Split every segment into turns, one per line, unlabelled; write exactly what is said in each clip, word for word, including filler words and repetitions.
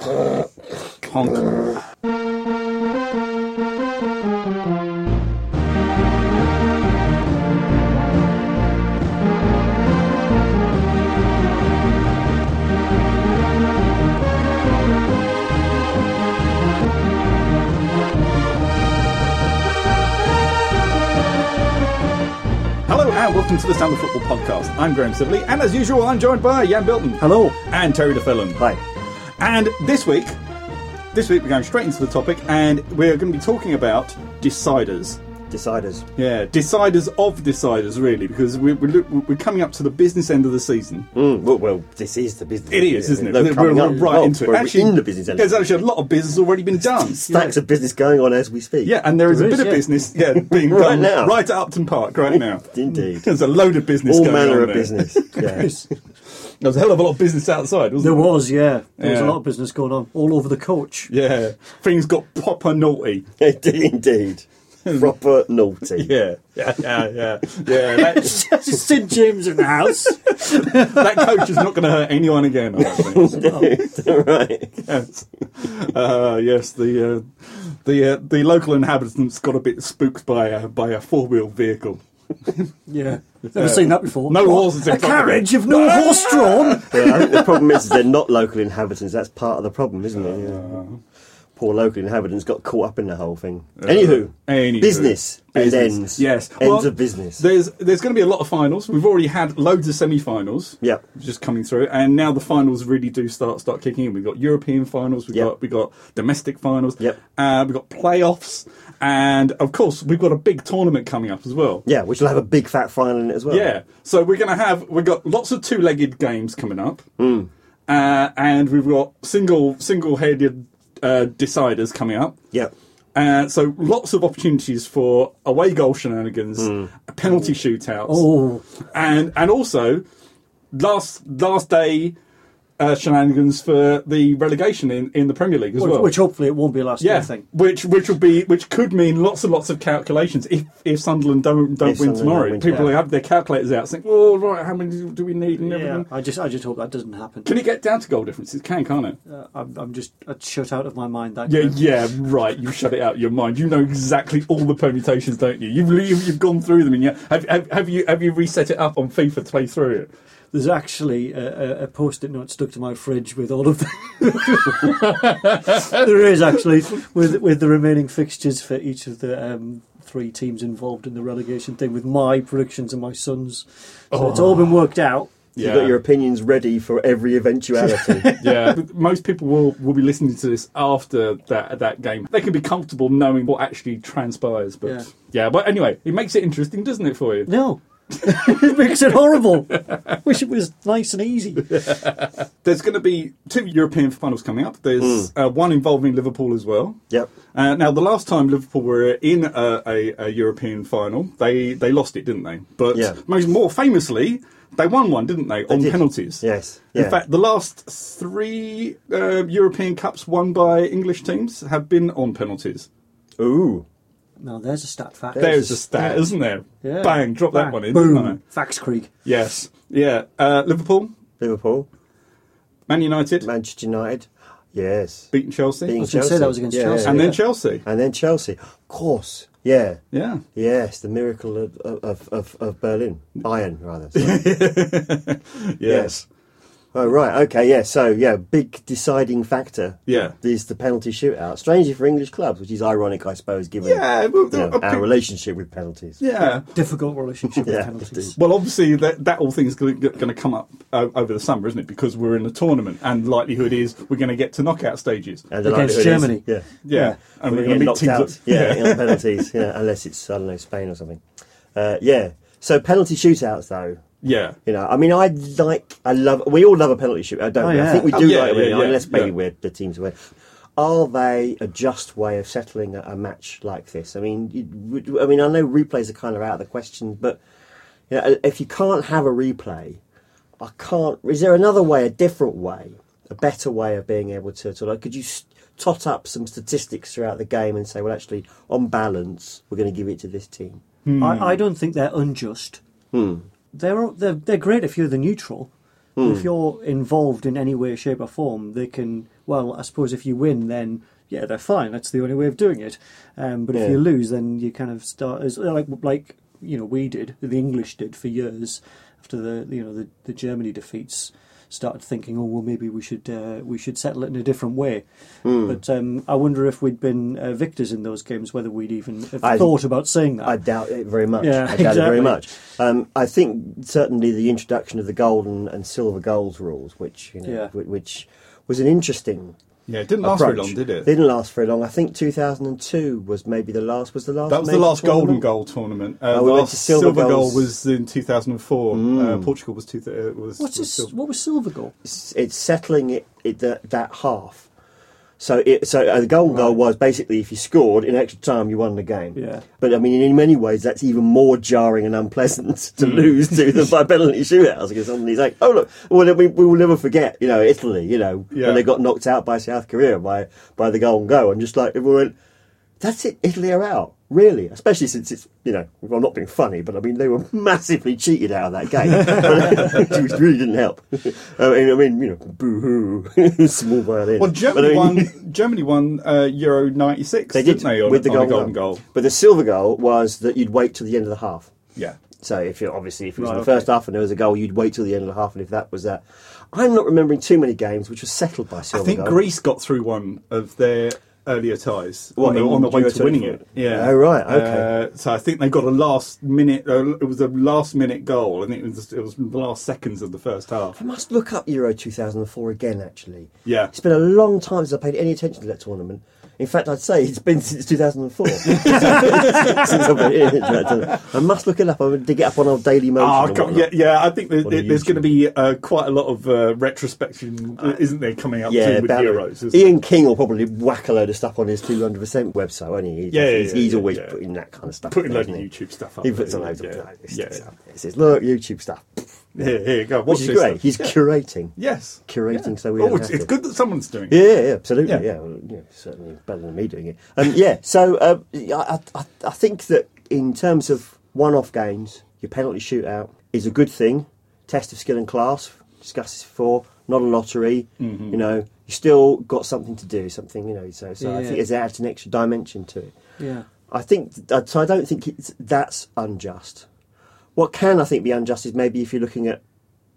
Honk. Hello and welcome to the Sound of Football podcast. I'm Graham Sibley, and as usual, I'm joined by Jan Bilton.
Hello.
And Terry DeFellon.
Hi.
And this week, this week we're going straight into the topic, and we're going to be talking about deciders.
Deciders.
Yeah, deciders of deciders, really, because we're, we're, we're coming up to the business end of the season.
Mm, well, well, this is the business.
It is, isn't it?
No,
We're,
coming
we're
up.
right
Well,
into it.
we're
Actually,
in the business end.
There's actually a lot of business already been done.
Stacks of business going on as we speak.
Yeah, and there is
There
a
is,
bit of
yeah.
business yeah, being
Right
done
now.
right at Upton Park right now.
Indeed.
There's a load of business
All
going
manner
on
of
there.
business. Yes.
There was a hell of a lot of business outside, wasn't
There
there?
was, yeah. There was
Yeah.
a lot of business going on all over the coach.
Yeah, things got proper naughty.
Indeed. Proper naughty.
Yeah, yeah, yeah, yeah. yeah that,
St James in the house.
that coach is not going to hurt anyone again, I don't think.
Right.
Yes, uh, yes. The uh, the uh, the local inhabitants got a bit spooked by a by a four wheel vehicle.
Yeah. Never seen that before.
No
What?
horses in
A
front of
carriage of no horse drawn.
Well, I think the problem is they're not local inhabitants. That's part of the problem, isn't it? Yeah. Poor local inhabitants got caught up in the whole thing. Anywho,
Anywho.
business. It
Business.
ends.
Yes.
Ends
Well,
of business.
There's there's going to be a lot of finals. We've already had loads of semi-finals.
Yep.
Just coming through, and now the finals really do start start kicking in. We've got European finals. We've
Yep.
got we got domestic finals.
Yep.
Uh, we've got playoffs, and of course we've got a big tournament coming up as well.
Yeah, which will have a big fat final in it as well.
Yeah. So we're going to have we've got lots of two-legged games coming up,
Mm.
uh, and we've got single single-headed uh, deciders coming up.
Yep.
Uh, so lots of opportunities for away goal shenanigans,
Mm.
penalty shootouts,
Oh,
and and also last last day uh, shenanigans for the relegation in, in the Premier League as
which,
well.
which hopefully it won't be a last
yeah,
year thing.
which which will be which could mean lots and lots of calculations if if Sunderland don't don't
If
win
Sunderland
tomorrow.
don't win
People
tomorrow.
have their calculators out, saying, "Oh, right, how many do do we need?" And
Yeah,
everything.
I just, I just hope that doesn't happen.
Can it get down to goal difference? It can, can't it?
Uh, I'm, I'm just I'd shut out of my mind that.
Yeah,
game.
yeah, right. You shut it out of your mind. You know exactly all the permutations, don't you? You've you've, you've gone through them, and yeah, have, have have you have you reset it up on FIFA to play through it?
There's actually a, a, a post-it note stuck to my fridge with all of the. There is actually with with the remaining fixtures for each of the um, three teams involved in the relegation thing, with my predictions and my son's. So it's all been worked out.
You've got your opinions ready for every eventuality.
Yeah, most people will, will be listening to this after that that game. They can be comfortable knowing what actually transpires. But yeah.
Yeah.
but anyway, it makes it interesting, doesn't it, for you?
No. It makes it horrible. Wish it was nice and easy.
There's going to be two European finals coming up. There's uh, one involving Liverpool as well.
Yep.
Uh, now, the last time Liverpool were in a, a, a European final, they, they lost it, didn't they? But
Yeah.
most more famously, they won one, didn't they, on
did.
penalties?
Yes.
In
Yeah.
fact, the last three uh, European Cups won by English teams have been on penalties.
Ooh.
No, there's a stat fact.
There's a stat, isn't there?
Yeah.
Bang, drop that
Bang.
one in.
Boom.
didn't I?
Facts Creek.
Yes. Yeah. Uh, Liverpool,
Liverpool.
Man United,
Manchester United. Yes.
beaten Chelsea,
Beating
I was gonna say that was against Chelsea.
and
yeah.
then Chelsea.
And then Chelsea. Of course. Yeah.
Yeah.
Yes, the miracle of, of, of, of Berlin. Bayern, rather. Sorry.
Yes.
Oh, right. Okay, yeah. So, yeah, big deciding factor
Yeah.
is the penalty shootout. Strangely for English clubs, which is ironic, I suppose, given
Yeah. Well,
you know,
uh,
our relationship with penalties.
yeah.
Difficult relationship with
Yeah,
penalties.
indeed.
Well, obviously, that, that all thing's going to come up uh, over the summer, isn't it? Because we're in a tournament, and likelihood is we're going to get to knockout stages.
And the
Against
likelihood is-
Germany.
yeah.
Yeah. And
We're
we're
going
going
to
to
get
meet
knocked
teams.
out.
that-
Yeah, in penalties. Yeah, unless it's, I don't know, Spain or something. Uh, yeah. So, penalty shootouts, though.
Yeah.
You know, I mean, I like, I love, we all love a penalty shootout, don't
Oh,
we? I
yeah.
think we do
Oh, yeah,
like it,
yeah, yeah,
unless maybe
yeah.
we're the teams win. Are they a just way of settling a, a match like this? I mean, you, I mean, I know replays are kind of out of the question, but you know, if you can't have a replay, I can't. Is there another way, a different way, a better way of being able to? to like, could you s- tot up some statistics throughout the game and say, well, actually, on balance, we're going to give it to this team?
I, I don't think they're unjust.
Hmm.
They're, they're they're great if you're the neutral,
Hmm.
If you're involved in any way, shape, or form, they can. Well, I suppose if you win, then yeah, they're fine. That's the only way of doing it. Um, but
Yeah.
if you lose, then you kind of start as like like you know we did, the English did for years after the you know the, the Germany defeats. Started thinking, oh well, maybe we should uh, we should settle it in a different way.
Hmm.
But um, I wonder if we'd been uh, victors in those games, whether we'd even have
I-
thought about saying that.
I doubt it very much.
Yeah,
I doubt it very
exactly.
much. Um, I think certainly the introduction of the gold and, and silver goals rules, which you know,
Yeah.
whi- which was an interesting.
Yeah, it didn't last very
approach.
long, did it?
Didn't last very long. I think two thousand two was maybe the last. Was the last?
That was the
major
last
tournament?
golden goal tournament. Uh,
Oh,
the
we went
last
to silver
silver goal
goals.
was in two thousand four.
Mm.
Uh, Portugal was two. Th- uh, was,
What's
was
this,
silver.
what was silver goal?
It's, it's settling it, it that, that half. So it, so uh, the golden goal
Right.
was basically if you scored in extra time, you won the game.
Yeah.
But I mean, in many ways, that's even more jarring and unpleasant to
Hmm.
lose to than by penalty shootouts because somebody's like, "Oh look, well, we, we will never forget, you know, Italy, you know,
Yeah.
when they got knocked out by South Korea by by the golden goal," and just like everyone went, "That's it, Italy are out." Really, especially since it's, you know, well, not being funny, but I mean, they were massively cheated out of that game, which really didn't help. I mean, I mean you know, boo-hoo, small violin.
Well, Germany
But I mean,
won. Germany won uh, Euro ninety-six.
They did
didn't they? On,
with the
on
golden,
golden goal.
But the silver goal was that you'd wait till the end of the half.
Yeah.
So if you obviously if it was
Right,
in the
okay.
first half and there was a goal, you'd wait till the end of the half, and if that was that, I'm not remembering too many games which were settled by
I
silver
think
goal.
Greece got through one of their earlier ties
What,
on, the,
in
on the way
Euro
to winning
twenty-four?
it. Yeah.
Oh, right, okay.
Uh, so I think they got a last minute. Uh, it was a last minute goal, and it was it was the last seconds of the first half.
I must look up Euro two thousand four again. Actually,
Yeah.
it's been a long time since I paid any attention to that tournament. In fact, I'd say it's been since two thousand four. since I've been into that tournament. I must look it up. I would dig it up on our Daily Motion.
Oh,
or
come- yeah,
whatnot.
yeah. I think there,
On
there- there's
YouTube.
going to be uh, quite a lot of uh, retrospection, isn't there, coming up
Yeah,
soon with
about-
Euros? isn't
Ian King will probably whack a load of stuff on his two hundred percent website, won't he? He's,
Yeah, yeah,
he's,
yeah,
he's
yeah,
always
yeah.
putting that kind of stuff.
Putting
there,
loads of
isn't he?
YouTube stuff up.
He puts a
there,
load
yeah,
of
yeah.
yeah. stuff. He says, "Look, YouTube stuff,"
Here, here you go.
which
Watch
is
this
great.
stuff.
He's
Yeah.
curating,
Yes.
curating.
Yeah.
So we
Oh,
don't
it's,
have
it's
to.
good that someone's doing it.
Yeah, yeah, yeah, absolutely.
Yeah.
Yeah, well, yeah, certainly better than me doing it. Um, yeah, so uh, I, I, I think that in terms of one-off games, your penalty shootout is a good thing. Test of skill and class. Discussed this before. Not a lottery.
Mm-hmm.
You know, you still got something to do. Something, you know. So, so I
Yeah.
think it adds an extra dimension to it.
Yeah.
I think uh, so. I don't think it's, that's unjust. What can I think be unjust is maybe if you're looking at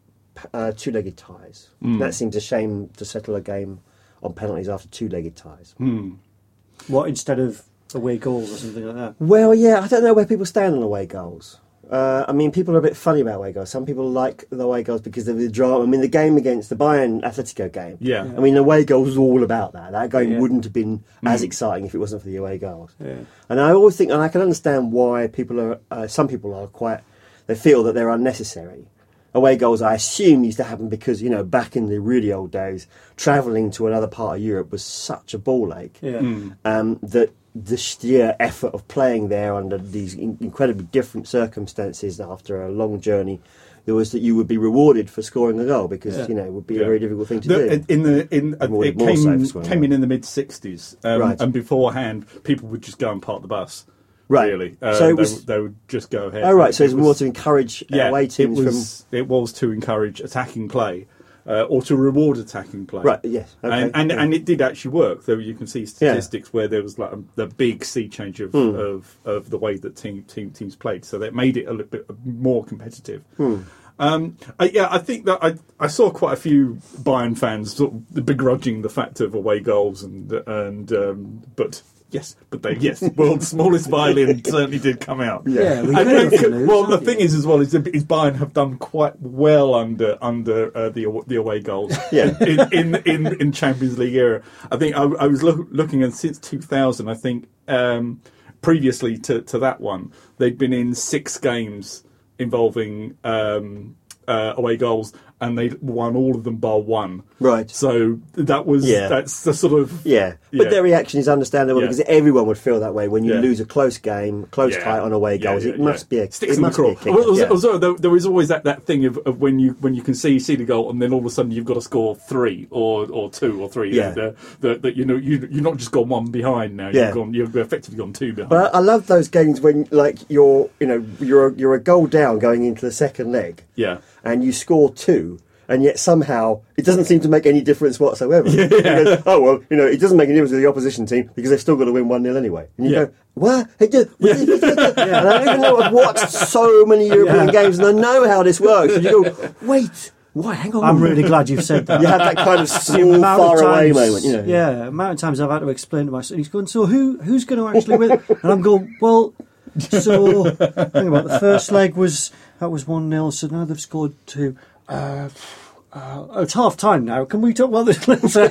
uh, two-legged ties.
Mm.
That seems a shame to settle a game on penalties after two-legged ties.
Hmm.
What, instead of away goals or something like that?
Well, yeah, I don't know where people stand on away goals. Uh, I mean, people are a bit funny about away goals. Some people like the away goals because of the drama. I mean, the game against the Bayern Atletico game.
Yeah.
I mean, the away goal was all about that. That game
Yeah.
wouldn't have been as
Mm.
exciting if it wasn't for the away goals.
Yeah.
And I always think, and I can understand why people are, uh, some people are quite, they feel that they're unnecessary. Away goals, I assume, used to happen because, you know, back in the really old days, travelling to another part of Europe was such a ball ache
Yeah.
Hmm.
um, that the sheer effort of playing there under these in- incredibly different circumstances after a long journey, there was that you would be rewarded for scoring a goal because,
Yeah.
you know, it would be
Yeah.
a very difficult thing to
The-
do.
in the in uh,
More-
it
more so
came
for scoring
came
a
in in the mid sixties, um,
Right.
and beforehand people would just go and park the bus.
Right.
Really, uh,
So it
they,
was-
would- they would just go ahead.
Oh, right, so
It
it's
was-
more to encourage
yeah,
away teams
it was it was to encourage attacking play. Uh, or to reward attacking play,
Right, yes, okay,
and and,
yeah.
and it did actually work. Though you can see statistics where there was like a, the big sea change of,
Hmm.
of of the way that team, team teams played, so that made it a little bit more competitive.
Hmm.
Um, I, yeah, I think that I I saw quite a few Bayern fans sort of begrudging the fact of away goals and and um, but yes, but they yes, world's smallest violin certainly did come out.
Yeah, we
And-
could have
and-
lose,
well, the
haven't
thing
you?
is as well is, is Bayern have done quite well under under uh, the aw- the away goals.
Yeah.
in, in in in Champions League era. I think I, I was look, looking and since two thousand. I think um, previously to to that one, they'd been in six games involving um, uh, away goals, and they'd won all of them bar one.
Right.
So that was
Yeah.
that's the sort of
Yeah,
Yeah.
but their reaction is understandable
Yeah.
because everyone would feel that way when you
Yeah.
lose a close game, close
Yeah.
tight on away
Yeah,
goals.
yeah,
it must
yeah.
be a
sticks
it
in the
must be a
craw.
kicker.
Also,
yeah.
also, there, there is always that, that thing of, of when you when you can see see the goal and then all of a sudden you've got to score three or, or two or three.
Yeah.
That that that you know you you're not just gone one behind now.
Yeah.
You've gone you've effectively gone two behind.
But I love those games when, like, you're, you know, you're a, you're a goal down going into the second leg,
yeah.
and you score two, and yet somehow it doesn't seem to make any difference whatsoever. Yeah. Goes, oh well, you know, it doesn't make any difference to the opposition team because they've still got to win one nil anyway. And you
Yeah.
go, what? It did. Yeah. And I don't even know. I've watched so many European
Yeah.
games, and I know how this works. And you go, wait. Why? Hang on.
I'm really glad you've said that.
You have that kind of
The
small,
amount of
far away
times-
moment. You know.
Yeah, amount of times I've had to explain to my son. He's going, so who who's going to actually win? And I'm going, well, so think about it, the first leg was that was one nil. So now they've scored two. Uh, uh, it's half time now. Can we talk about this?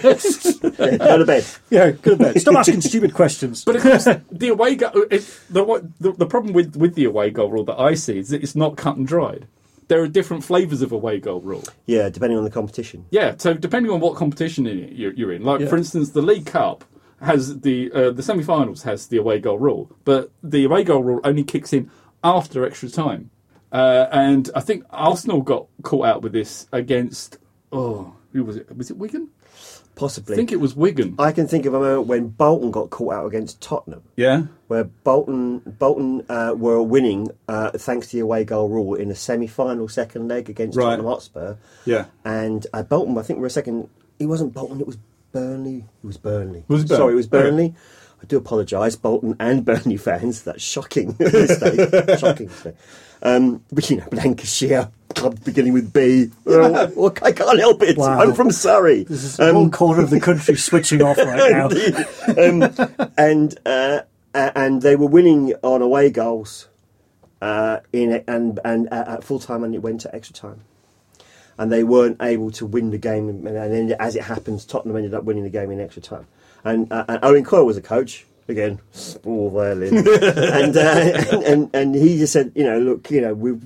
Yeah, go to bed.
Yeah, go to bed. Stop asking stupid questions.
But of course, the away goal. It, the, what, the the problem with with the away goal rule that I see is that it's not cut and dried. There are different flavours of away goal rule.
Yeah, depending on the competition.
Yeah, so depending on what competition in it you're, you're in, like
Yeah.
for instance, the League Cup has the uh, the semi-finals has the away goal rule, but the away goal rule only kicks in after extra time. Uh, and I think Arsenal got caught out with this against oh who was it? Was it Wigan?
Possibly.
I think it was Wigan.
I can think of a moment when Bolton got caught out against Tottenham,
Yeah.
where Bolton Bolton uh, were winning uh, thanks to the away goal rule in a semi-final second leg against
Right.
Tottenham Hotspur.
Yeah.
And uh, Bolton, I think, were a second. It wasn't Bolton. It was Burnley. It was Burnley.
Was it Burnley?
Sorry, it was Burnley. I do apologise, Bolton and Burnley fans. That's shocking mistake. Shocking mistake. Um, but you know, Lancashire club beginning with B. Oh, well, I can't help it.
Wow.
I'm from Surrey.
This is the whole corner of the country switching off right now.
um, and uh, uh, and they were winning on away goals uh, in it, and and uh, at full time, and it went to extra time, and they weren't able to win the game. And, and then, as it happens, Tottenham ended up winning the game in extra time. And, uh, and Owen Coyle was a coach again, small violin, and, uh, and and and he just said, you know, look, you know, we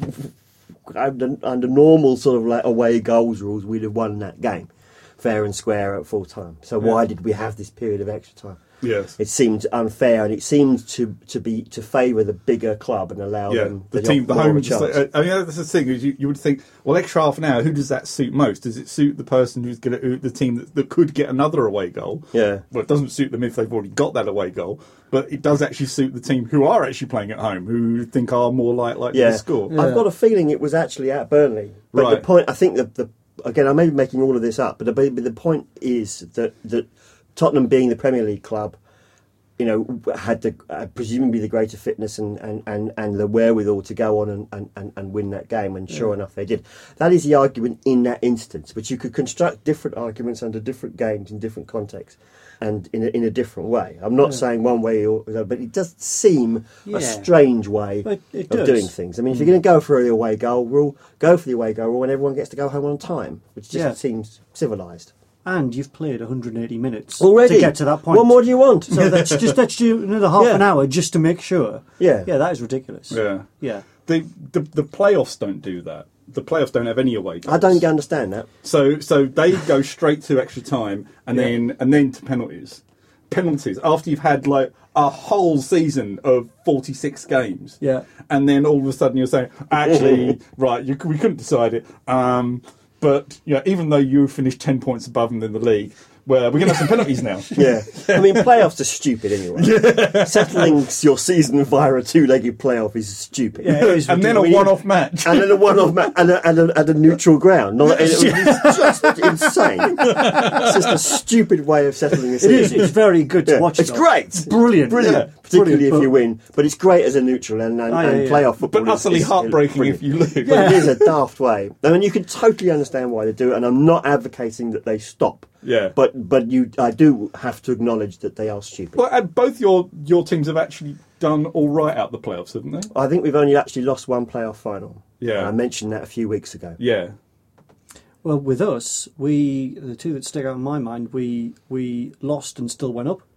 under, under normal sort of like away goals rules, we'd have won that game fair and square at full time. So why did we have this period of extra time?
Yes.
It seemed unfair, and it seemed to to be to favour the bigger club and allow
Yeah,
them
the team, the
more of a
home.
chance.
I mean, that's the thing. Is you, you would think, well, extra half an hour. Who does that suit most? Does it suit the person who's going to the team that, that could get another away goal?
Yeah.
Well, it doesn't suit them if they've already got that away goal, but it does actually suit the team who are actually playing at home, who think are more like likely
Yeah.
to score.
Yeah.
I've got a feeling it was actually at Burnley. But the
Right.
point, I think that the again, I may be making all of this up, but the, but the point is that that Tottenham, being the Premier League club, you know, had the uh, presumably the greater fitness and, and, and, and the wherewithal to go on and, and, and, and win that game, and sure enough they did. That is the argument in that instance, but you could construct different arguments under different games in different contexts and in a, in a different way. I'm not
Yeah.
saying one way or the other, but it does seem
Yeah.
a strange way
But it
of
does.
doing things. I mean, if you're going to go for the away goal rule, go for the away goal rule and everyone gets to go home on time, which just
Yeah.
seems civilised.
And you've played one hundred eighty minutes
Already?
to get to that point.
What more do you want?
So that's just that's you another half
Yeah.
an hour just to make sure.
Yeah.
Yeah, that is ridiculous.
Yeah.
Yeah.
The, the the playoffs don't do that. The playoffs don't have any away goals.
I don't understand that.
So so they go straight to extra time and
Yeah.
then and then to penalties. Penalties after you've had like a whole season of forty-six games.
Yeah.
And then all of a sudden you're saying, actually, right, you, we couldn't decide it. Um, but you know, even though you finished ten points above them in the league, well, we're going to have some penalties now.
Yeah. I mean, playoffs are stupid anyway. Settling your season via a two-legged playoff is stupid.
Yeah, it is
And then a
ridiculous.
one-off match.
And then a one-off ma- and, a, and, a, and a neutral ground. Not, it, it's just insane. It's just a stupid way of settling a
It
season.
is. It's very good to
Yeah.
watch.
It's
though.
great.
It's brilliant.
Brilliant.
Yeah.
Particularly
Brilliant,
if you
but-
win. But it's great as a neutral, and, and,
Oh, yeah,
and
yeah.
playoff football
But
is-
utterly
is
heartbreaking
brilliant.
if you lose.
But
Yeah.
it is a daft way. I mean, you can totally understand why they do it, and I'm not advocating that they stop.
Yeah.
But but you, I do have to acknowledge that they are stupid.
Well, and both your your teams have actually done all right out the playoffs, haven't they?
I think we've only actually lost one playoff final.
Yeah.
I mentioned that a few weeks ago.
Yeah.
Well, with us, we the two that stick out in my mind, we we lost and still went up.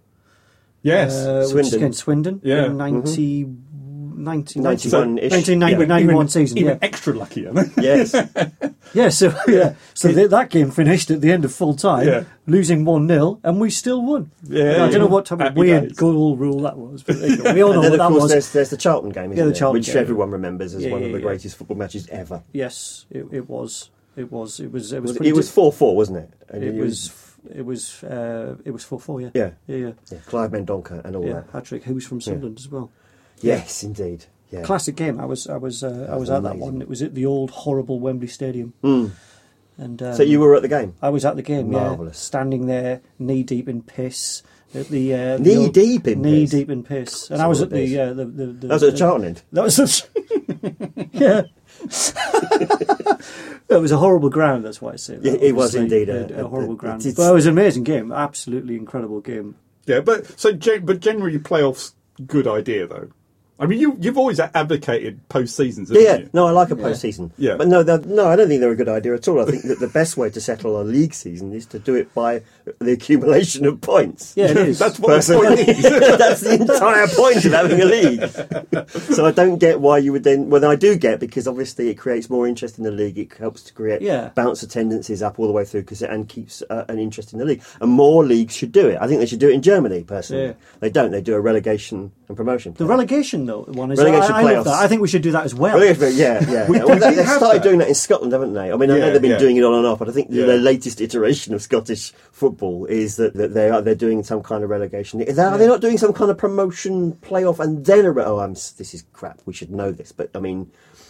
Yes.
Uh, which is
Swindon.
against Swindon.
Yeah.
In ninety, ninety,
ninety-one-ish.
nineteen ninety,
even,
ninety-one
even,
season.
even
Yeah.
extra lucky, aren't they?
Yes.
Yeah, so yeah, so th- that game finished at the end of full time,
Yeah.
losing one nil, and we still won.
Yeah.
I don't know what type of
Happy
weird
days.
goal rule that was, but there you go. we all know
And then,
what
of
that
course,
was.
there's, there's the Charlton game, isn't
Yeah, the
there?
Charlton
Which
game.
everyone remembers as
Yeah,
one
yeah,
of the
yeah.
greatest football matches ever.
Yes, it, it was. It was. It was. It was.
Was it,
pretty
it was
di-
four four, wasn't it? And
It
you-
was. It was. Uh, it was four four. Yeah.
Yeah.
Yeah. Yeah.
Yeah, Clive Mendonca and all
Yeah.
that.
Patrick, who's from Sunderland as well.
Yes, indeed. Yeah.
Classic game. I was. I was. Uh, I
was
was at that
amazing.
one. It was at the old horrible Wembley Stadium.
Mm.
And um,
So you were at the game?
I was at the game,
Marvellous.
yeah, standing there, knee deep in piss. At the, uh, the
Knee
old-
deep in
knee
piss?
deep in piss, and
That's
I was
all
at
it is.
the, uh, the, the, the
That was at
the-
Charlton End.
That was the, yeah. It was a horrible ground. That's why I say that.
Yeah, it was
obviously.
indeed
a,
a-
a horrible
a-
ground.
it's-
But it was an amazing game, absolutely incredible game.
Yeah, but so gen- but generally playoffs good idea though. I mean, you you've always advocated post seasons, haven't
Yeah,
you?
no, I like a
Yeah.
post-season.
Yeah.
But no, they're- no, I don't think they're a good idea at all. I think that the best way to settle a league season is to do it by the accumulation of points.
Yeah, it is.
That's what the
Personally,
point is.
that's the entire point of having a league. So I don't get why you would then. Well, I do get, because obviously it creates more interest in the league. It helps to create
Yeah.
bounce attendances up all the way through, cause it, and keeps uh, an interest in the league. And more leagues should do it. I think they should do it in Germany. Personally,
Yeah.
they don't. They do a relegation and promotion.
The relegation though one is
Relegation
I, I love
playoffs.
that. I think we should do that as well.
Relegation, yeah, yeah.
We-
yeah. Well,
we
they, they
have
started
that.
doing that in Scotland, haven't they? I mean, I know
Yeah,
they've been
yeah.
doing it on and off, but I think
Yeah.
the latest iteration of Scottish football is that, that they are they're doing some kind of relegation. Are they, are they not doing some kind of promotion playoff and then a re- oh, I'm s- this is crap. We should know this, but I mean,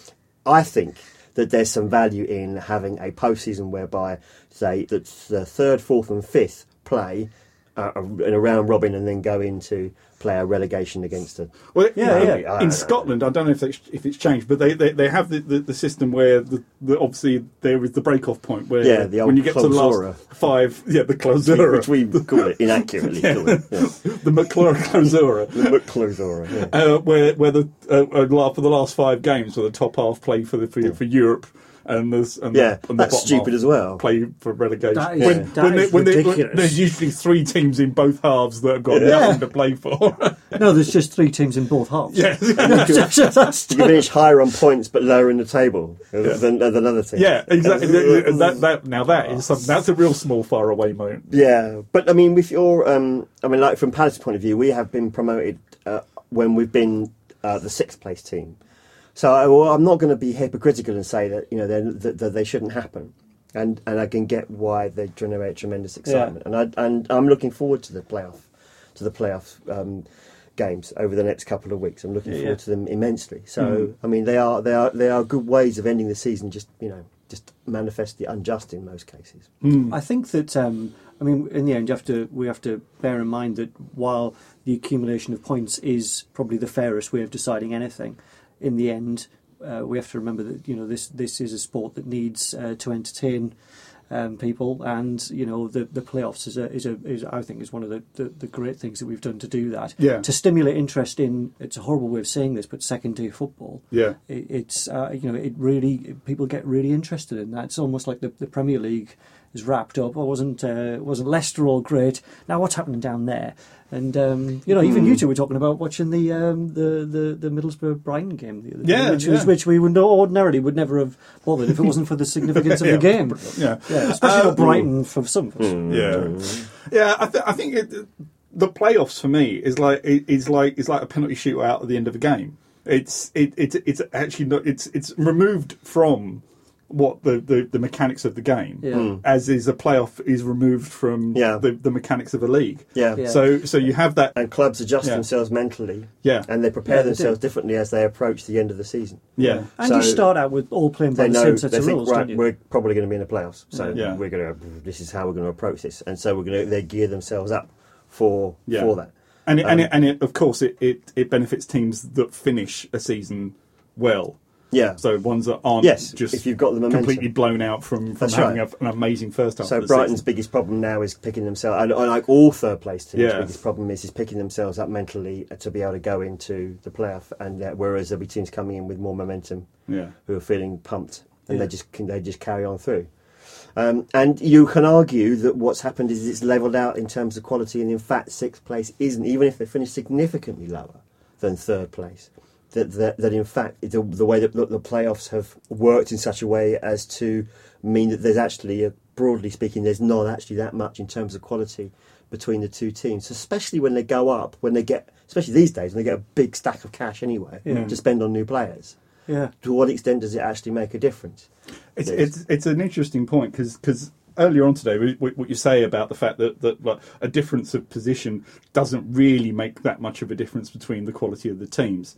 I think that there's some value in having a postseason whereby, say, that the third, fourth, and fifth play uh, in a round robin and then go into play a relegation against a.
Well,
Yeah,
you know,
yeah.
I don't
in
know.
Scotland, I don't know if it's, if it's changed, but they, they, they have the, the, the system where the, the, obviously there is the break-off point where
Yeah, the old
when you get to the
clausura.
last five, yeah, the clausura,
Which we call it inaccurately. Call it, yeah.
the McClure clausura,
The McClure, yeah.
uh, where where the uh, uh, la- for the last five games, where the top half play for the for, for Europe. And there's and
Yeah,
the, and the
that's
bottom
stupid
half
as well.
Play for relegation.
That is-
when,
that
when,
is
they, when, they, when
ridiculous.
there's usually three teams in both halves that have got
Yeah.
nothing to play for.
No, there's just three teams in both halves.
yeah,
That's-
You finish higher on points but lower in the table than, than other teams.
yeah, exactly. that, that now that is something, that's a real small far away moment.
Yeah, but I mean, with your, um, I mean, like from Palace's point of view, we have been promoted uh, when we've been uh, the sixth place team. So I, well, I'm not going to be hypocritical and say that you know they're- that, that they shouldn't happen, and and I can get why they generate tremendous excitement, and I and I'm looking forward to the playoff, to the playoff um, games over the next couple of weeks. I'm looking
Yeah,
forward
yeah.
to them immensely. So
Mm.
I mean, they are they are they are good ways of ending the season. Just you know, just manifestly unjust in most cases.
I think that um, I mean, in the end, you have to we have to bear in mind that while the accumulation of points is probably the fairest way of deciding anything, in the end, uh, we have to remember that you know this this is a sport that needs uh, to entertain um, people, and you know the the playoffs is a is a is I think is one of the, the, the great things that we've done to do that.
Yeah.
To stimulate interest in, it's a horrible way of saying this, but second tier football.
Yeah.
It, it's uh, you know it really people get really interested in that. It's almost like the, the Premier League is wrapped up. Or wasn't uh, wasn't Leicester all great? Now what's happening down there? And um, you know, even you two were talking about watching the um, the, the the Middlesbrough Brighton game the other day,
Yeah,
which was
yeah.
which we would ordinarily would never have bothered if it wasn't for the significance of
Yeah.
the game.
Yeah.
Yeah, especially
Um,
not Brighton for some of us.
Yeah, yeah. I, th- I think it, the playoffs for me is like it, is like it's like a penalty shootout at the end of a game. It's it, it it's actually not. It's it's removed from what the, the, the mechanics of the game,
Yeah. Mm.
as is a playoff is removed from
Yeah.
the, the mechanics of a league.
Yeah.
Yeah.
So so you have that.
And clubs adjust
Yeah.
themselves mentally,
Yeah.
and they prepare
Yeah, they
themselves
do.
differently as they approach the end of the season.
Yeah.
And
So
you start out with all playing by
They
the
know
same sets
they
of
think
rules,
right,
don't you?
we're probably going to be in the playoffs, so
Yeah.
we're going to. This is how we're going to approach this, and so we're going to. They gear themselves up for
Yeah.
for that.
And it, and,
Um,
it, and it, of course, it, it, it benefits teams that finish a season well.
Yeah.
So ones that aren't
Yes,
just
if you've got the momentum.
completely blown out from, from
That's
having
right.
a, an amazing first half
So
of the
Brighton's
season.
biggest problem now is picking themselves, and and like all third place teams,
Yeah.
biggest problem is is picking themselves up mentally to be able to go into the playoff. And uh, whereas there'll be teams coming in with more momentum,
Yeah.
who are feeling pumped, and
Yeah.
they just can they just carry on through. Um, and you can argue that what's happened is it's levelled out in terms of quality, and in fact, sixth place isn't, even if they finish significantly lower than third place. That that, that in fact, the, the way that the, the playoffs have worked in such a way as to mean that there's actually, a, broadly speaking, there's not actually that much in terms of quality between the two teams, especially when they go up, when they get, especially these days, when they get a big stack of cash anyway
Yeah.
to spend on new players.
Yeah.
To what extent does it actually make a difference?
It's,
Yes.
it's, it's an interesting point because earlier on today, what what you say about the fact that, that like, a difference of position doesn't really make that much of a difference between the quality of the teams.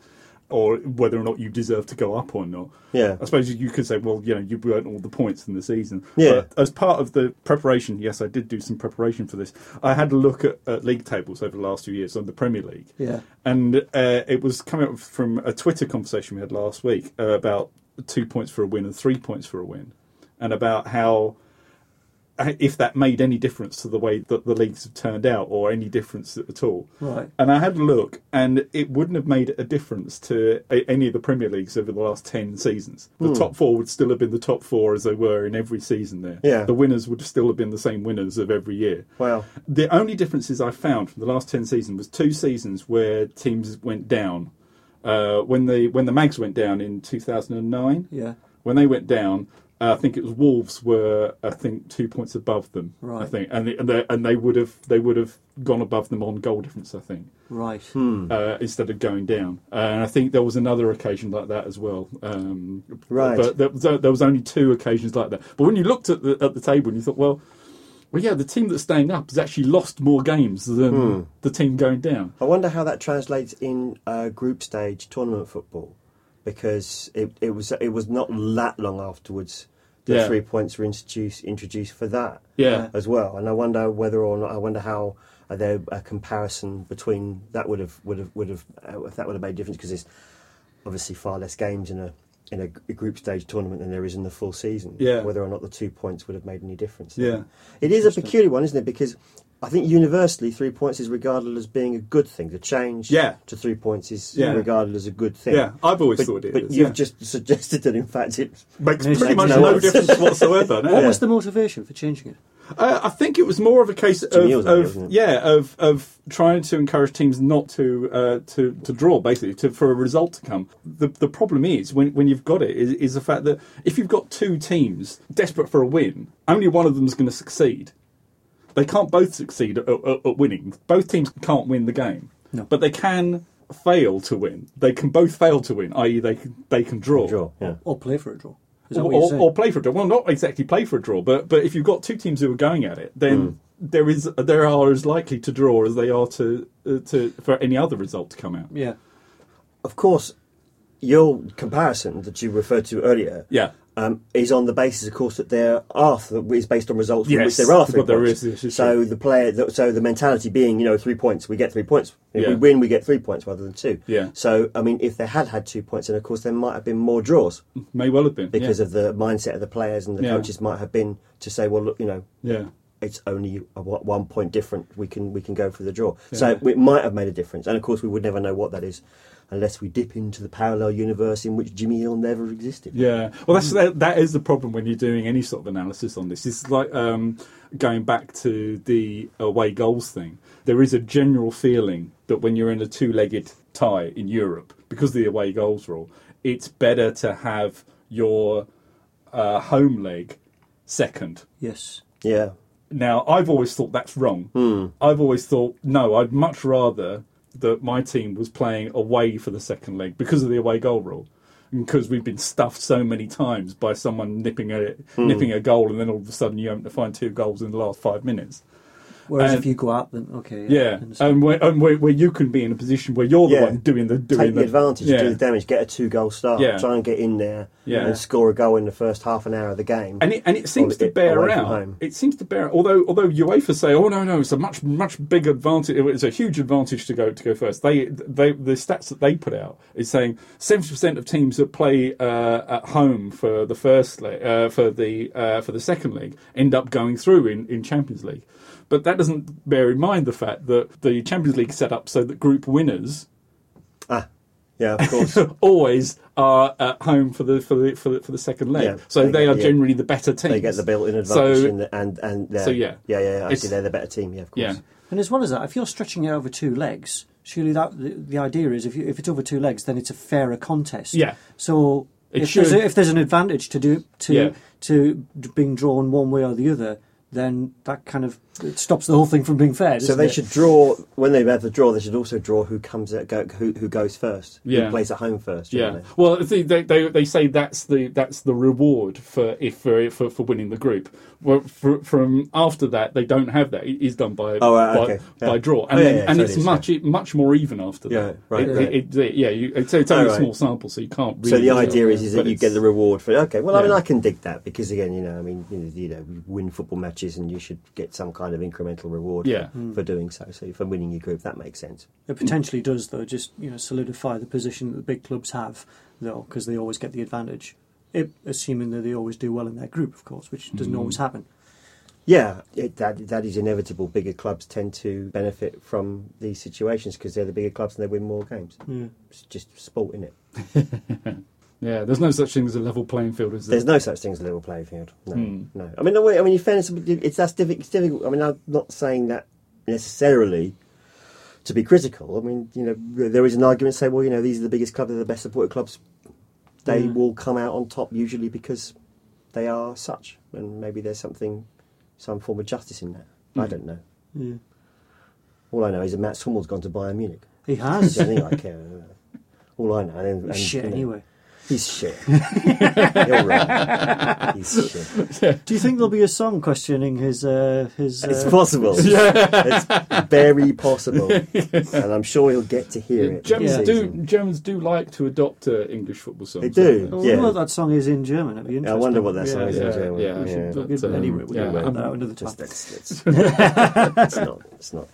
or whether or not you deserve to go up or not.
Yeah.
I suppose you could say, well, you know, you've earned all the points in the season.
Yeah.
But as part of the preparation, yes, I did do some preparation for this. I had a look at, at league tables over the last few years on the Premier League.
Yeah.
And uh, it was coming up from a Twitter conversation we had last week uh, about two points for a win and three points for a win, and about how, if that made any difference to the way that the leagues have turned out, or any difference at all.
Right.
And I had a look, and it wouldn't have made a difference to a- any of the Premier Leagues over the last ten seasons. The
Hmm.
top four would still have been the top four as they were in every season there.
Yeah.
The winners would still have been the same winners of every year.
Wow.
The only differences I found from the last ten seasons was two seasons where teams went down. Uh, when the when the Mags went down in two thousand nine,
Yeah.
when they went down, uh, I think it was Wolves were I think two points above them. I
Right.
think, and they, and they, and they would have they would have gone above them on goal difference. I think
Right.
Hmm.
uh, instead of going down. Uh, and I think there was another occasion like that as well. Um,
Right.
But there was, there was only two occasions like that. But when you looked at the at the table, and you thought, well. Well, yeah, the team that's staying up has actually lost more games than
Hmm.
the team going down.
I wonder how that translates in uh, group stage tournament football, because it, it was it was not that long afterwards that
Yeah.
three points were introduced introduced for that
Yeah,
as well. And I wonder whether or not I wonder how uh, there a comparison between that would have would have would have uh, if that would have made a difference, because there's obviously far less games in a in a, a group stage tournament than there is in the full season.
Yeah.
Whether or not the two points would have made any difference.
yeah,
It is a peculiar one, isn't it? Because I think universally three points is regarded as being a good thing. The change
Yeah.
to three points is
Yeah.
regarded as a good thing.
yeah. I've always
But,
thought it
but
is,
you've
yeah.
just suggested that, in fact, it
makes
Makes
pretty much
no
no
sense.
difference whatsoever. no.
What
Yeah.
was the motivation for changing it?
Uh, I think it was more of a case of,
Jimmy Eales,
of
isn't it?
yeah of of trying to encourage teams not to uh, to to draw, basically, to for a result to come. The the problem is when when you've got it is, is the fact that if you've got two teams desperate for a win, only one of them is going to succeed. They can't both succeed at, at, at winning. Both teams can't win the game,
No.
but they can fail to win. They can both fail to win, that is, they can they can draw.
draw. Yeah.
Or play for a draw? Is that
Or,
what you're
or,
saying?
or play for a draw. Well, not exactly play for a draw, but but if you've got two teams who are going at it, then
Mm.
there is there are as likely to draw as they are to uh, to for any other result to come out.
Yeah.
Of course, your comparison that you referred to earlier
Yeah,
um, is on the basis, of course, that there are th- is based on results from
Yes,
which there are three
well, there
points.
is, this is
so
true.
the player, th- so the mentality being, you know, three points, we get three points. If
Yeah.
we win, we get three points rather than two.
Yeah.
So, I mean, if they had had two points, then of course there might have been more draws
may well have been
because
yeah.
of the mindset of the players, and the
Yeah.
coaches might have been to say, well, look, you know,
yeah.
it's only a, what, one point different. We can we can go for the draw.
Yeah.
So it might have made a difference, and of course we would never know what that is unless we dip into the parallel universe in which Jimmy Hill never existed.
Yeah, well, that's that, that is the problem when you're doing any sort of analysis on this. It's like um, going back to the away goals thing. There is a general feeling that when you're in a two-legged tie in Europe, because of the away goals rule, it's better to have your uh, home leg second.
Yes.
Yeah.
Now, I've always thought that's wrong.
Hmm.
I've always thought, no, I'd much rather that my team was playing away for the second leg because of the away goal rule. Because we've been stuffed so many times by someone nipping a
Hmm.
nipping a goal, and then all of a sudden you happen to find two goals in the last five minutes.
Whereas
And-
if you go out, then okay.
Yeah,
I understand.
and, where, and where, where you can be in a position where you're the
Yeah.
one doing the doing
Take the
the
advantage,
Yeah.
do the damage, get a two-goal start,
Yeah.
try and get in there
Yeah.
and score a goal in the first half an hour of the game.
And it, and it seems
Or
to
it-
bear
away from
out.
home.
It seems to bear. Although although UEFA say, oh no no, it's a much much big advantage. It's a huge advantage to go to go first. They they the stats that they put out is saying seventy percent of teams that play uh, at home for the first leg, uh, for the uh, for the second leg end up going through in, in Champions League. But that doesn't bear in mind the fact that the Champions League is set up so that group winners
Ah, yeah, of course.
always are at home for the for the for the, for the second leg.
Yeah,
so
they
they,
get-
are
yeah.
generally the better teams.
They get the built-in advantage,
So-
in the, and and they're-
so, yeah.
yeah, yeah, yeah. I
It's-
see they're the better team. Yeah, of course.
Yeah.
And as well as that, if you're stretching it over two legs, surely that the, the idea is if you, if it's over two legs, then it's a fairer contest.
Yeah.
So
It
if there's,
should.
a, if there's an advantage to do to
Yeah.
to being drawn one way or the other, then that kind of it stops the whole thing from being fair.
So
doesn't
they
it?
should draw when they have the draw. They should also draw who comes at go, who who goes first.
Yeah.
Who plays at home first.
Yeah.
shouldn't they?
Well, they, they they they say that's the that's the reward for if for for, for winning the group. Well, for, from after that, they don't have that. It is done by
Oh, right,
by,
okay. Yeah.
by draw, and
Oh, yeah,
then,
yeah,
and
so
it's
it is,
much it, much more even after
Yeah,
that.
right,
It-
right.
it- it- yeah, you, it's, it's only
Oh,
a
right.
small sample, so you can't. Really
So the
tell,
idea is, is that
but
you
it's-
get the reward for. Okay, well, I mean,
Yeah.
I can dig that because again, you know, I mean, you know, you know, you win football matches and you should get some kind of incremental reward
Yeah.
for, for doing so. So for winning your group, that makes sense.
It potentially does, though, just you know solidify the position that the big clubs have, though, because they always get the advantage. It, assuming that they always do well in their group, of course, which doesn't
Mm.
always happen.
Yeah, it, that that is inevitable. Bigger clubs tend to benefit from these situations because they're the bigger clubs and they win more games.
Yeah.
It's just sport, isn't it?
Yeah, there's no such thing as a level playing field, is there?
There's no such thing as a level playing field. No,
Hmm.
no. I mean, no, I mean, in fairness, it's that's difficult. It's difficult. I mean, I'm not saying that necessarily to be critical. I mean, you know, there is an argument to say, well, you know, these are the biggest clubs, they're the best supported clubs. They
Yeah.
will come out on top usually because they are such, and maybe there's something, some form of justice in that. I
Mm.
don't know.
Yeah.
All I know is that Matt Hummel's gone to Bayern Munich.
He
That's
has.
the only thing I care. All I know. And, and,
Shit,
you know,
anyway.
He's shit. You're right. He's shit.
Do you think there'll be a song questioning his uh, his? Uh,
It's possible. It's very possible, and I'm sure he'll get to hear it.
Germans
this
do
season.
Germans do like to adopt uh, English football songs.
They do,
don't
I
yeah.
wonder what that song is in German. It'd be
I
interesting.
wonder what that song
Yeah,
is
Yeah,
in German.
yeah, I
Yeah.
should-
But,
But, um,
anyway, we'll
yeah,
do
I'm-
that another time.
Just, that's, that's, it's not. It's not.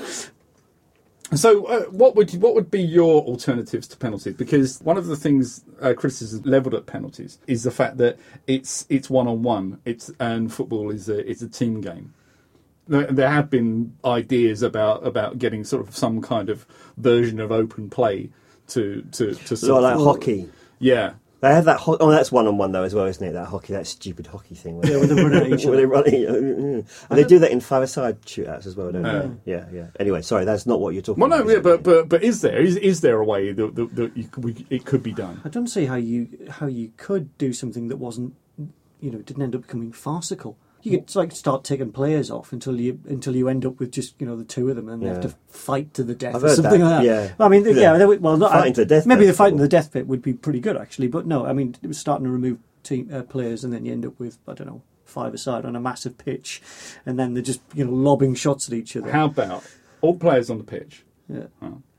So, uh, what would you, what would be your alternatives to penalties? Because one of the things uh, criticism levelled at penalties is the fact that it's it's one on one. It's and football is a it's a team game. There, there have been ideas about about getting sort of some kind of version of open play to to to
It's not like
Well,
hockey.
yeah.
They have that. Ho- oh, that's one on one though as well, isn't it? That hockey, that stupid hockey thing.
Yeah, with the run at each
Where they
other.
run, and they do that in five-a-side shootouts as well, don't
Yeah.
they? Yeah, yeah. Anyway, sorry, that's not what you're talking
Well, no,
about.
yeah,
is
but
it?
but but is there is is there a way that that, that you, could- we, it could be done?
I don't see how you how you could do something that wasn't, you know, didn't end up becoming farcical. You could like start taking players off until you until you end up with just you know the two of them and they have
Yeah.
to fight to the death
I've
or
heard
something
that,
like that.
yeah.
I mean, yeah,
Yeah.
they would- well, not,
Fighting to the death
maybe
bit,
the fighting
or-
to the death bit would be pretty good actually, but no, I mean, it was starting to remove team uh, players and then you end up with I don't know five aside on a massive pitch, and then they're just you know lobbing shots at each other.
How about all players on the pitch,
Yeah.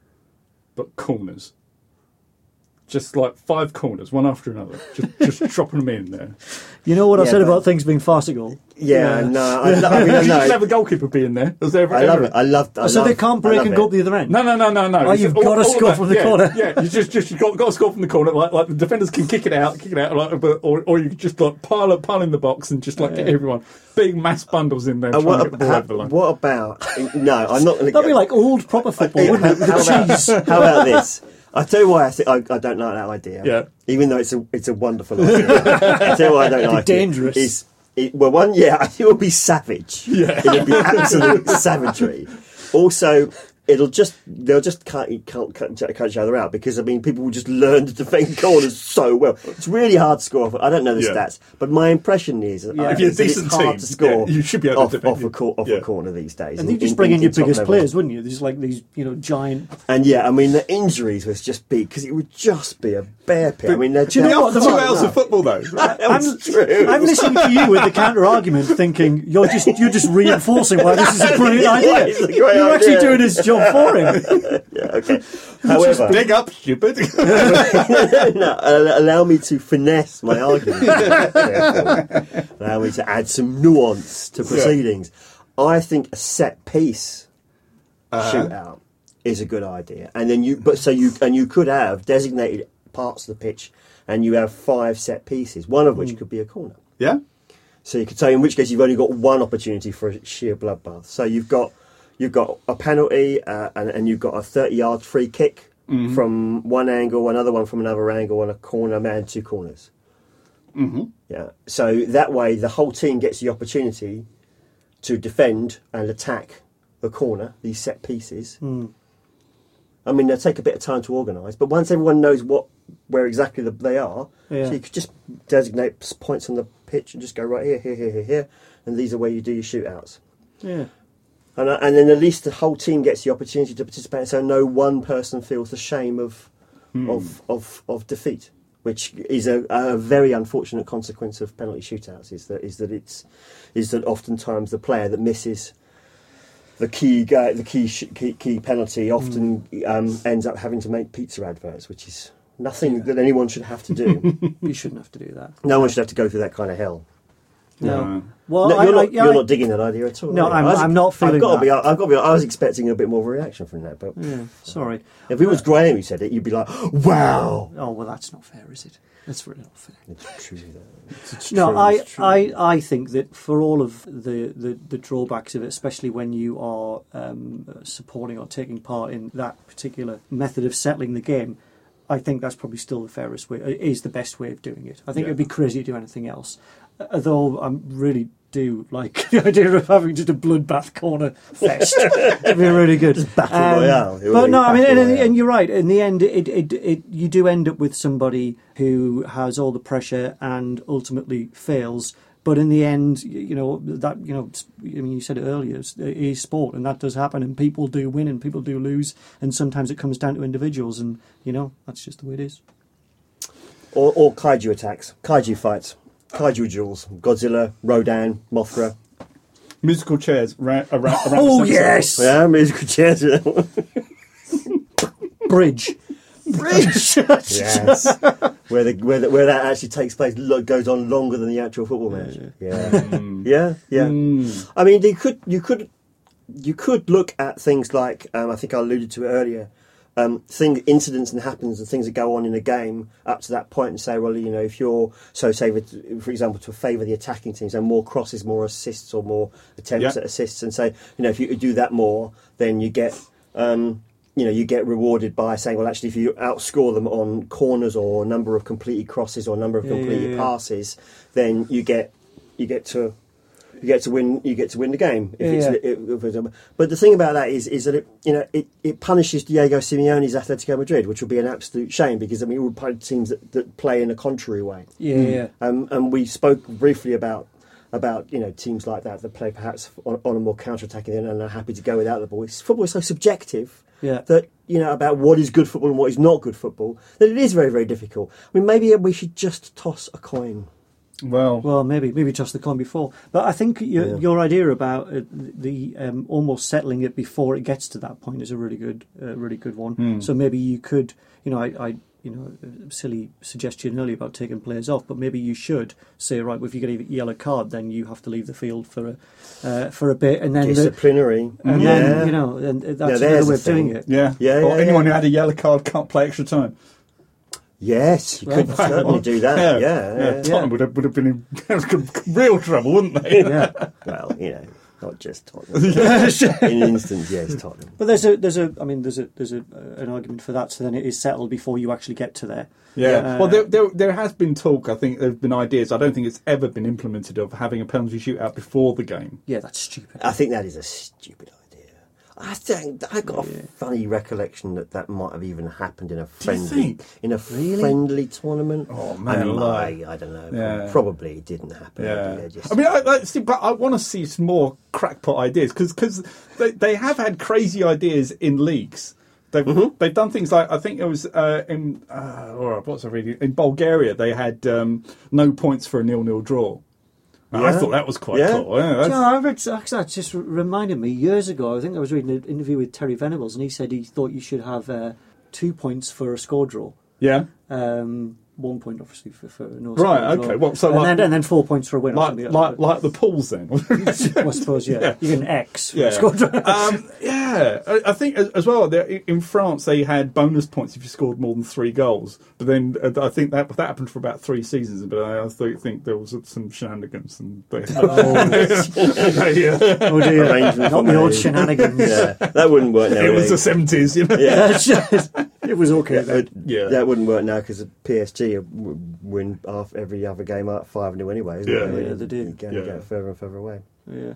but corners? Just like five corners, one after another, just just dropping them in there.
You know what I
Yeah,
said
but-
about things being farcical?
yeah, no, I, I mean, I
You should
know.
have a goalkeeper be in there. Does there ever,
I love
ever-
it. I love. I
so
love,
they can't
I
break
love
and
it.
go up the other end.
No, no, no, no, no.
Oh,
It's
you've
all-
gotta
all of
score
that-
from the
yeah,
corner.
Yeah, you just just you got got to score from the corner. Like like the defenders can kick it out, kick it out, like, but, or or you just like pile up, pile in the box and just like get everyone big mass bundles in there.
And
Trying
what,
to get the ball
ab-
over the line.
what about? No, I'm not going to.
That'd be like old proper football,
Yeah,
wouldn't it? With
how,
the
about,
cheese.
how about this? I'll tell you why I, think, I, I don't like that idea.
Yeah.
Even though it's a it's a wonderful idea. I'll tell you why I don't like
dangerous.
it. Is it, well, one, yeah, I think it would be savage.
Yeah.
It would be absolute savagery. Also, it'll just they'll just cut, cut, cut, cut each other out because I mean people will just learn to defend corners so well. It's really hard to score. I don't know the
Yeah.
stats, but my impression is that I
If you're a
think
decent
it's hard
team,
to score.
yeah, you should be able to
off,
defend
off, a,
it.
cor- off
Yeah.
a corner these days.
And
in-
you just
in-
bring in, your
top
biggest
level.
players, wouldn't you? There's like these, you know, giant.
And yeah, I mean the injuries was just big because it would just be a bear pit. I mean, they're
Do you know what?
Two
The-
hours of football though.
I'm,
true.
I'm listening to you with the counter argument, thinking you're just you're just reinforcing why this is a brilliant
Yeah,
idea.
it's a great
You're actually
idea.
doing his job for him.
Yeah, okay. However,
Big up, stupid.
no, uh, allow me to finesse my argument. Therefore. Allow me to add some nuance to proceedings. I think a set piece shootout is a good idea, and then you, but so you and you could have designated parts of the pitch, and you have five set pieces, one of which could be a corner.
Yeah.
So you could say, in which case you've only got one opportunity for a sheer bloodbath. So you've got you've got a penalty, uh, and, and you've got a thirty-yard free kick from one angle, another one from another angle, and a corner man, two corners.
Mm-hmm.
Yeah. So that way, the whole team gets the opportunity to defend and attack the corner, these set pieces. I mean, they'll take a bit of time to organise, but once everyone knows what where exactly the, they are,
Yeah.
so you could just designate s- points on the pitch and just go right here, here, here, here, here, and these are where you do your shootouts.
Yeah.
And, uh, and then at least the whole team gets the opportunity to participate, so no one person feels the shame of
Hmm.
of, of of defeat, which is a, a very unfortunate consequence of penalty shootouts. Is that is that it's is that oftentimes the player that misses the key uh, the key, sh- key key penalty often um, ends up having to make pizza adverts, which is nothing that anyone should have to do.
You shouldn't have to do that.
No one should have to go through that kind of hell.
No.
No.
Well,
No,
I,
you're
I,
not,
yeah,
you're
I-
not digging that idea at all.
No,
are you?
I'm-
I was-
I'm not feeling
I've got to
that.
be. I've got to be. I was expecting a bit more of a reaction from that, but
Yeah, sorry.
if it was Graham who said it, you'd be like, "Wow."
Oh well, that's not fair, is it? That's really not fair.
It's true. though. It's
No,
true,
I,
it's true.
I, I think that for all of the, the, the drawbacks of it, especially when you are um, supporting or taking part in that particular method of settling the game, I think that's probably still the fairest way, is the best way of doing it. I think
Yeah.
it would be crazy to do anything else. Although I really do like the idea of having just a bloodbath corner fest. It'd be really good. Just
battle royale. It would
But
be
no, I mean,
battle
and,
royale.
and you're right. In the end, it, it, it, you do end up with somebody who has all the pressure and ultimately fails. But in the end, y- you know that you know. it's- I mean, you said it earlier. It's, it is sport, and that does happen. And people do win, and people do lose, and sometimes it comes down to individuals. And you know, that's just the way it is.
Or, or kaiju attacks, kaiju fights, kaiju duels, Godzilla, Rodan, Mothra.
Musical chairs ra- around. around
Oh
the
yes,
Yeah, musical chairs.
bridge, bridge.
Yes, where the where the, where that actually takes place lo- goes on longer than the actual football match. Yeah, yeah, yeah.
Mm.
I mean, you could you could you could look at things like um, I think I alluded to it earlier. Um, thing incidents and happens and things that go on in a game up to that point and say, well, you know, if you're so say, with- for example, to favour the attacking teams and more crosses, more assists, or more attempts
Yeah.
at assists, and say, you know, if you do that more, then you get. Um, you know, you get rewarded by saying, well, actually, if you outscore them on corners or number of completed crosses or number of
Yeah,
completed
yeah, yeah.
passes, then you get you get to you get to win you get to win the game. If
Yeah,
it's, if it's- but the thing about that is is that it you know it, it punishes Diego Simeone's Atletico Madrid, which would be an absolute shame because I mean it would punish teams that, that play in a contrary way.
Yeah, yeah.
Um, and we spoke briefly about about you know teams like that that play perhaps on, on a more counter-attacking end and are happy to go without the ball. It's, football is so subjective
Yeah.
that you know about what is good football and what is not good football that it is very very difficult. I mean maybe we should just toss a coin.
Well,
Well, maybe maybe toss the coin before, but I think your,
Yeah.
your idea about uh, the um, almost settling it before it gets to that point is a really good, uh, really good one.
Hmm.
So maybe you could, you know, I, I, you know, a silly suggestion earlier about taking players off, but maybe you should say, right, well, if you get a yellow card, then you have to leave the field for a uh, for a bit, and then the,
Disciplinary.
and
yeah.
then you know, and that's
Yeah, there's
another way
a
of doing
thing.
it.
yeah.
Yeah,
Or
yeah,
anyone
yeah.
who had a yellow card can't play extra time.
Yes, you could
Well,
certainly do that. Yeah, yeah.
yeah. Tottenham would have, would have been in real trouble, wouldn't they?
Yeah.
Well, you know, not just Tottenham. In an instance, yes, Tottenham.
But there's a there's a I mean there's a there's a uh, an argument for that. So then it is settled before you actually get to there.
Yeah.
Uh,
well, there, there there has been talk. I think there have been ideas. I don't think it's ever been implemented of having a penalty shootout before the game.
Yeah, that's stupid.
I think that is a stupid idea. I think I got a funny recollection that that might have even happened in a friendly
think?
in a
Really?
friendly tournament.
Oh,
I
man,
mean,
alive.
I, I don't know.
Yeah.
Probably it didn't happen.
Yeah,
Maybe they just-
I mean, I, I see, but I want to see some more crackpot ideas because they they have had crazy ideas in leagues. They've
Mm-hmm.
they've done things like I think it was uh, in uh, or what's I reading in Bulgaria they had um, no points for a nil-nil draw. And I
Yeah.
thought that was quite
Yeah.
cool. Yeah, that's-
No, I read, actually, that just reminded me years ago. I think I was reading an interview with Terry Venables, and he said he thought you should have uh, two points for a score draw.
yeah.
Um, one point, obviously, for, for no
Right,
score draw.
okay. Well, so
and,
like-
then, and then four points for a win. or
Like,
something
like
that.
like the pools then.
Well, I suppose, yeah.
Yeah.
You get an X for
Yeah.
a score draw.
um, yeah, I, I think as, as well. there- In France, they had bonus points if you scored more than three goals. But then uh, I think that that happened for about three seasons. But I, I th- think there was some shenanigans, and they, they, uh,
Oh dear,
Arrangement
not the old
made.
shenanigans.
yeah, that wouldn't work now.
it was
would
the
it?
seventies, you know.
Yeah.
it was okay
Yeah,
then.
it-
Yeah.
that wouldn't work now because P S G w- win half every other game up five nil anyway. Isn't
Yeah.
it?
Yeah, they do.
You're going
Yeah.
to get further and further away.
Yeah.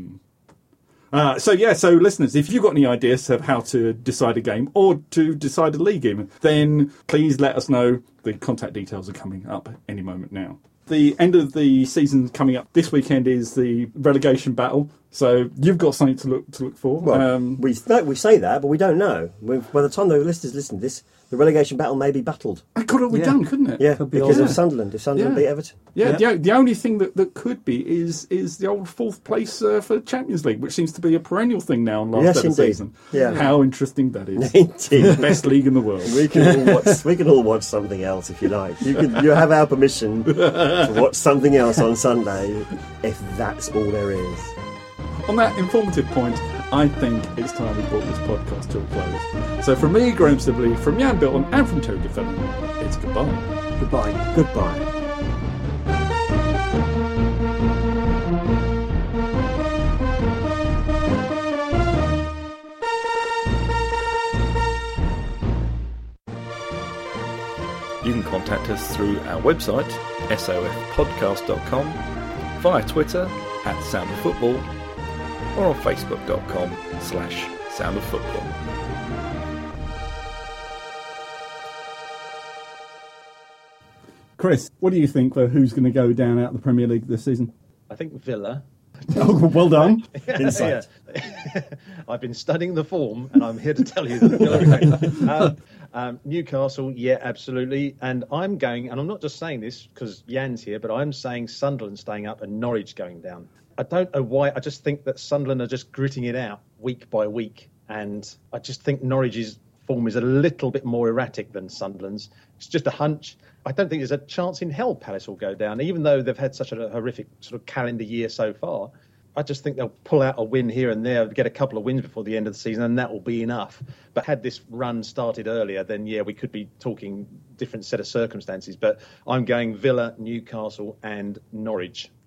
Uh, so yeah, so listeners, if you've got any ideas of how to decide a game or to decide a league game, then please let us know. The contact details are coming up any moment now. The end of the season coming up this weekend is the relegation battle. So you've got something to look to look for.
Well,
um,
we no, we say that, but we don't know. We, by the time the listeners listen to this, the relegation battle may be battled.
it could all be
Yeah.
done, couldn't it?
Yeah,
Could be
because
all-
of Sunderland. If Sunderland
Yeah.
beat Everton.
Yeah,
Yeah.
The, the only thing that, that could be is is the old fourth place uh, for Champions League, which seems to be a perennial thing now on last
Yes,
ever
indeed.
season.
Yeah.
How interesting that is.
Indeed.
The best league in the world.
We can all watch. We can all watch something else if you like. You can. You have our permission to watch something else on Sunday, if that's all there is.
On that informative point, I think it's time we brought this podcast to a close. So from me, Graham Sibley, from Jan Bilton, and from Terry DeFellon, it's goodbye.
Goodbye.
Goodbye.
You can contact us through our website, sof podcast dot com, via Twitter at Sound of Football, or on facebook dot com slash Sound of Football.
Chris, what do you think for who's going to go down out of the Premier League this season?
I think Villa.
Oh, well done.
Insight.
Yeah. I've been studying the form, and I'm here to tell you that Villa. um, um, Newcastle, yeah, absolutely. And I'm going, and I'm not just saying this because Jan's here, but I'm saying Sunderland staying up and Norwich going down. I don't know why. I just think that Sunderland are just gritting it out week by week, and I just think Norwich's form is a little bit more erratic than Sunderland's. It's just a hunch. I don't think there's a chance in hell Palace will go down, even though they've had such a horrific sort of calendar year so far. I just think they'll pull out a win here and there, get a couple of wins before the end of the season, and that will be enough. But had this run started earlier, then, yeah, we could be talking different set of circumstances. But I'm going Villa, Newcastle and Norwich.